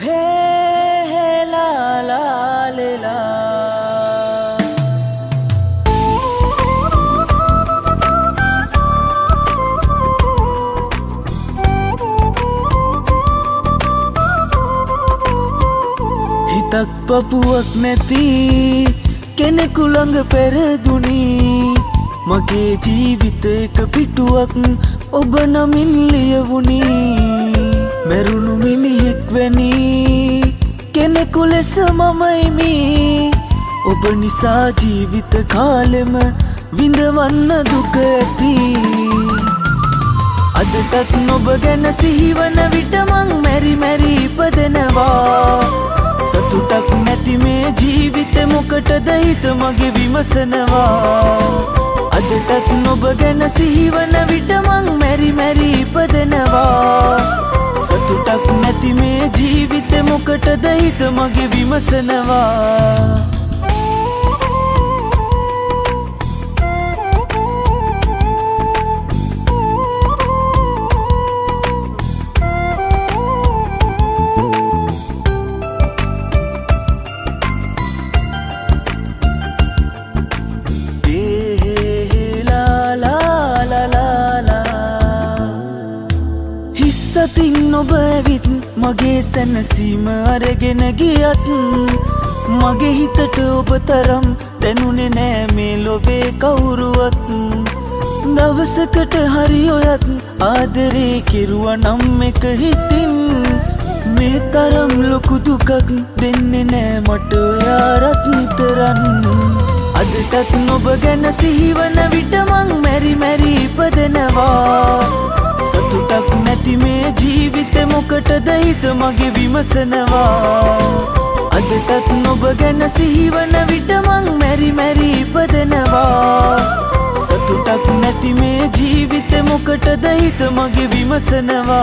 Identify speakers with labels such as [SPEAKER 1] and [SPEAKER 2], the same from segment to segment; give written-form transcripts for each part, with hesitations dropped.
[SPEAKER 1] Hey, la la le la. Hitak papuak නැති කෙනෙකු ළඟ පෙරදුනි මගේ ජීවිතයක පිටුවක් ඔබ නමින් ලියවුනි මරුණු මිනිහෙක් වැනි කෙනෙකු ලෙස මමයිමි ඔබ නිසා ජීවිත කාලෙම විඳවන්න දුක ඇති අදටත් ඔබ ගැන සිහිවන විට මං මැරි මැරි ඉපදෙනවා සතුටක් නැති මේ ජීවිතෙ මොකටද හිත මගේ විමසනවා අදටත් ඔබ ගැන සිහිවන විට මං මැරි මැරි ඉපදෙනවා සතුටක් නැති මේ ජීවිතෙ මොකටද හිත මගේ විමසනවා සතින් ඔබ ඇවිත් මගේ සැනසීම අරගෙන ගියත් මගේ හිතට ඔබ තරම් දැනුනේ නෑ මේ ලොවේ කවුරුවත් දවසකට හරි ඔයත් ආදරේ කෙරුවා නම් එක හිතින් මේ තරම් ලොකු දුකක් දෙන්නේ නෑ මට ඔයා රත්තරන් අදටත් ඔබ ගැන සිහිවන විට මං මැරි මැරි ඉපදෙනවා සතුටක් නැති මේ ජීවිතෙ මොකටද හිත මගේ විමසනවා අදටත් ඔබ ගැන සිහිවන විට මං මැරි මැරි ඉපදෙනවා සතුටක් නැති මේ ජීවිතෙ මොකටද හිත මගේ විමසනවා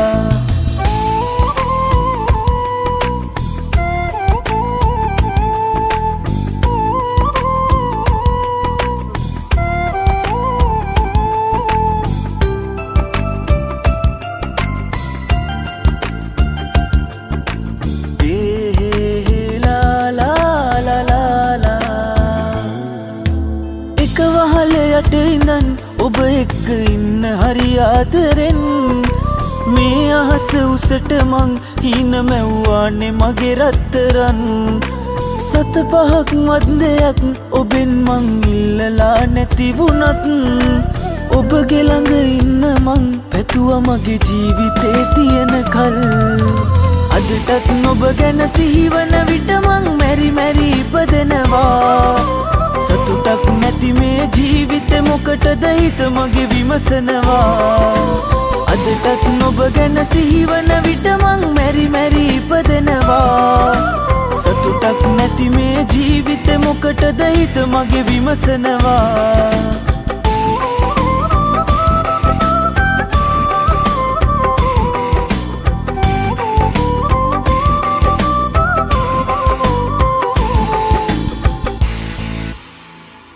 [SPEAKER 1] යට ඉඳන් ඔබ එක්ක ඉන්න හරි ආදරෙන් මේ අහස උසට මං හීන මැව්වානේ මගේ රත්තරන් සත පහක් මන්දයක් ඔබෙන් මං ඉල්ලලා නැති වුණත් ඔබගේ ළඟ ඉන්න මං පැතුවා මගේ ජීවිතේ තියෙන කල් අදටත් ඔබ ගැන සිහිවන විට මං මැරි මැරි ඉපදෙනවා සතුටක් නැති මේ ජීවිතෙ මොකටද හිත මගේ විමසනවා අදටත් ඔබ ගැන සිහිවන විට මං මැරි මැරි ඉපදෙනවා සතුටක් නැති මේ ජීවිතෙ මොකටද හිත මගේ විමසනවා